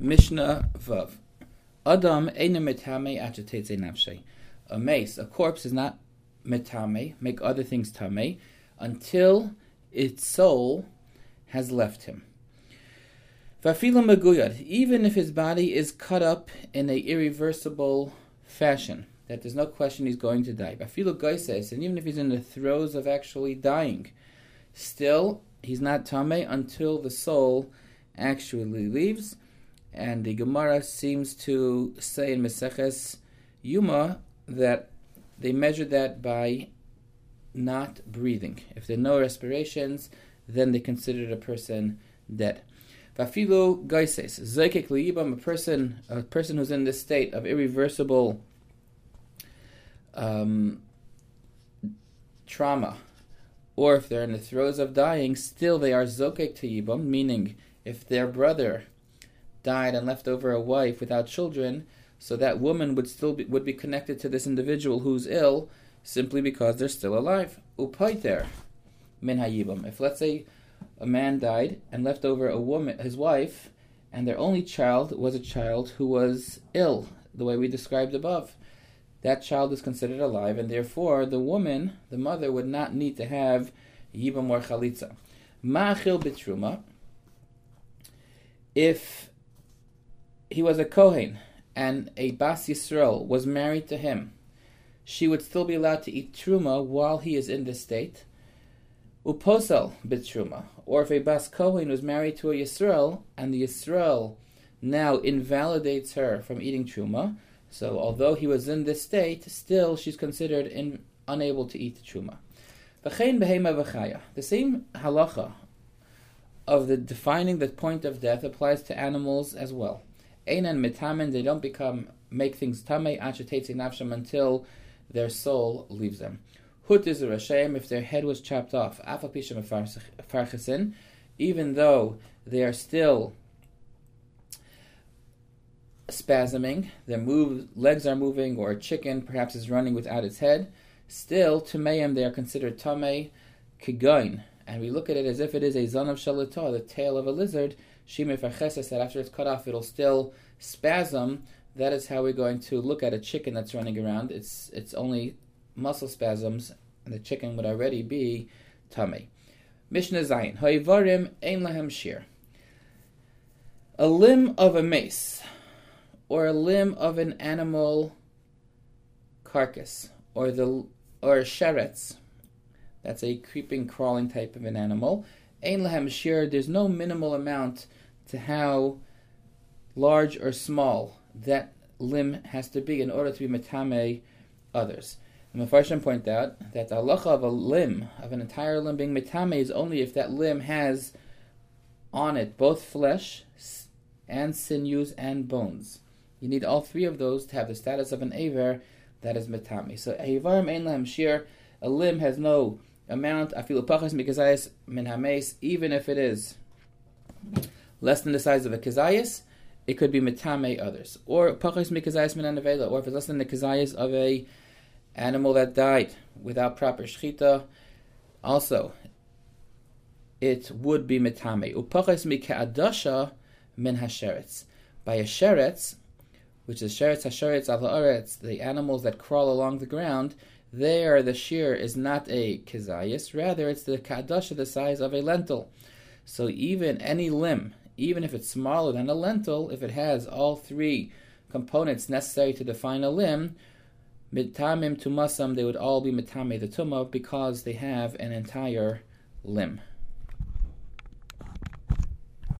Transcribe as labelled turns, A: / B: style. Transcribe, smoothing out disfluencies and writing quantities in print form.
A: Mishnah Vav. Adam eina metame achetetze nafshe. A mace, a corpse, is not metame, make other things tame, until its soul has left him. Vafilu meguyad, even if his body is cut up in a irreversible fashion, that there's no question he's going to die. Vafilu goises, and even if he's in the throes of actually dying, still he's not tame until the soul actually leaves. And the Gemara seems to say in Meseches Yuma that they measure that by not breathing. If there are no respirations, then they consider the person dead. Vafilu gaises, zekek liyibam, a person who's in this state of irreversible trauma, or if they're in the throes of dying, still they are zokek to yibam, meaning if their brother died and left over a wife without children, so that woman would be connected to this individual who's ill simply because they're still alive. Upaiter min hayibam. If, let's say, a man died and left over a woman, his wife, and their only child was a child who was ill, the way we described above, that child is considered alive, and therefore the woman, the mother, would not need to have yibam or chalitza. Ma'achil bitruma. If he was a Kohen and a Bas Yisrael was married to him, she would still be allowed to eat truma while he is in this state. Uposel bitruma. Or if a Bas Kohen was married to a Yisrael and the Yisrael now invalidates her from eating truma, so although he was in this state, still she's considered unable to eat truma. V'chein behema v'chaya. The same halacha of the defining the point of death applies to animals as well. Einan mitamen, they don't make things tamei achetetze nafsham until their soul leaves them. Hut is a rashem, if their head was chopped off, afal pishem farchesin, even though they are still spasming, their legs are moving, or a chicken perhaps is running without its head, still tumeim they are considered tamei kigoin. And we look at it as if it is a zanav shalatah, the tail of a lizard. Shimei farcheses, that after it's cut off, it'll still spasm. That is how we're going to look at a chicken that's running around. It's only muscle spasms, and the chicken would already be tamei. Mishnah Zayin. Ha'avarim ein lahem shir. A limb of a mace, or a limb of an animal carcass, or a sheretz. That's a creeping, crawling type of an animal. Ein lahem shir, there's no minimal amount to how large or small that limb has to be in order to be metame others. And Mefarshim point out that the halacha of a limb, of an entire limb being metame, is only if that limb has on it both flesh and sinews and bones. You need all three of those to have the status of an aver that is metame. So ha'avarim ein lahem shir, a limb has no amount, afilu pachas mikazayis min hameis, even if it is less than the size of a kazayis, it could be metame others. Or pachas mikazayis min anavela, or if it's less than the kazayis of a animal that died without proper shchita, also it would be metame. Upachas mikadasha min hasheretz. By a sheretz, which is sheretz hasheretz al haaretz, the animals that crawl along the ground, there the shear is not a kizayis, rather it's the kadasha, the size of a lentil. So even any limb, even if it's smaller than a lentil, if it has all three components necessary to define a limb, mitamim tumasam, they would all be mitame the tumah because they have an entire limb.